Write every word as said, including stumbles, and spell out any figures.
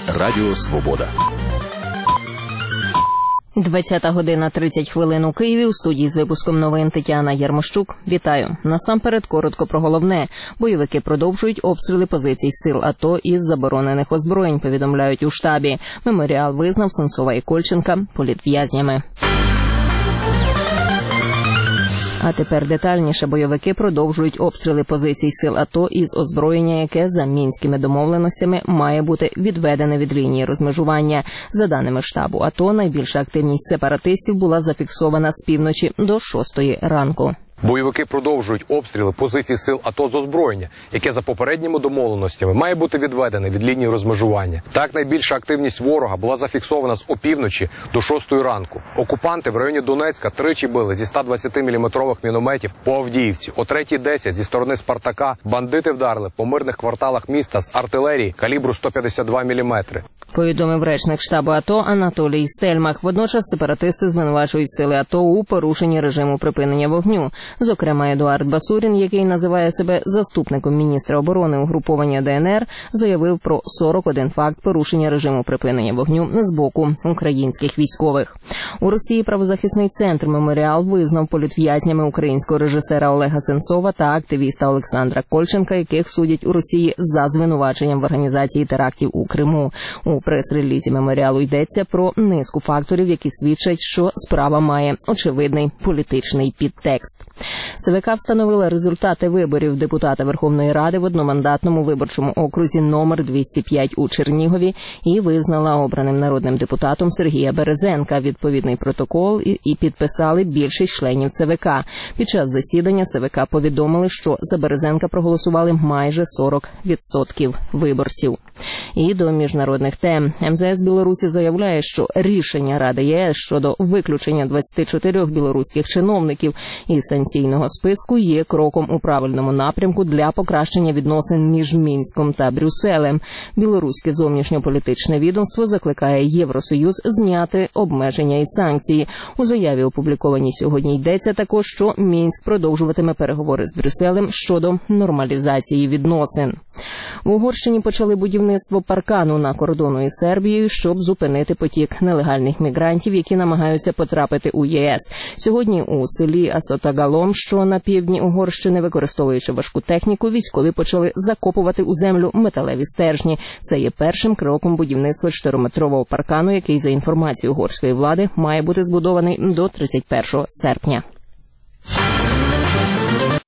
Радіо Свобода. двадцята година тридцять хвилин у Києві. У студії з випуском новин Тетяна Ярмощук. Вітаю. Насамперед коротко про головне. Бойовики продовжують обстріли позицій сил АТО із заборонених озброєнь, повідомляють у штабі. Меморіал визнав Сенцова і Кольченка політв'язнями. А тепер детальніше. Бойовики продовжують обстріли позицій сил АТО із озброєння, яке за мінськими домовленостями має бути відведене від лінії розмежування. За даними штабу АТО, найбільша активність сепаратистів була зафіксована з півночі до шостої ранку. Бойовики продовжують обстріли позицій сил АТО з озброєння, яке за попередніми домовленостями має бути відведене від лінії розмежування. Так, найбільша активність ворога була зафіксована з опівночі до шостої ранку. Окупанти в районі Донецька тричі били зі ста двадцяти міліметрових мінометів по Авдіївці. О третій десять зі сторони Спартака бандити вдарили по мирних кварталах міста з артилерії калібру сто п'ятдесят два міліметри. Повідомив речник штабу АТО Анатолій Стельмах. Водночас сепаратисти звинувачують сили АТО у порушенні режиму припинення вогню. Зокрема, Едуард Басурін, який називає себе заступником міністра оборони угруповання ДНР, заявив про сорок один факт порушення режиму припинення вогню з боку українських військових. У Росії правозахисний центр «Меморіал» визнав політв'язнями українського режисера Олега Сенцова та активіста Олександра Кольченка, яких судять у Росії за звинуваченням в організації терактів у Криму. У прес-релізі «Меморіалу» йдеться про низку факторів, які свідчать, що справа має очевидний політичний підтекст. ЦВК встановила результати виборів депутата Верховної Ради в одномандатному виборчому окрузі номер двісті п'ять у Чернігові і визнала обраним народним депутатом Сергія Березенка. Відповідний протокол і підписали більшість членів ЦВК. Під час засідання ЦВК повідомили, що за Березенка проголосували майже сорок відсотків виборців. І до міжнародних тем. ем зе ес Білорусі заявляє, що рішення Ради ЄС щодо виключення двадцяти чотирьох білоруських чиновників із санкційного списку є кроком у правильному напрямку для покращення відносин між Мінськом та Брюсселем. Білоруське зовнішньополітичне відомство закликає Євросоюз зняти обмеження і санкції. У заяві, опублікованій сьогодні, йдеться також, що Мінськ продовжуватиме переговори з Брюсселем щодо нормалізації відносин. В Угорщині почали будівництво паркану на кордону із Сербією, щоб зупинити потік нелегальних мігрантів, які намагаються потрапити у ЄС. Сьогодні у селі Асотагалом, що на півдні Угорщини, використовуючи важку техніку, військові почали закопувати у землю металеві стержні. Це є першим кроком будівництва чотириметрового паркану, який, за інформацією угорської влади, має бути збудований до тридцять першого серпня.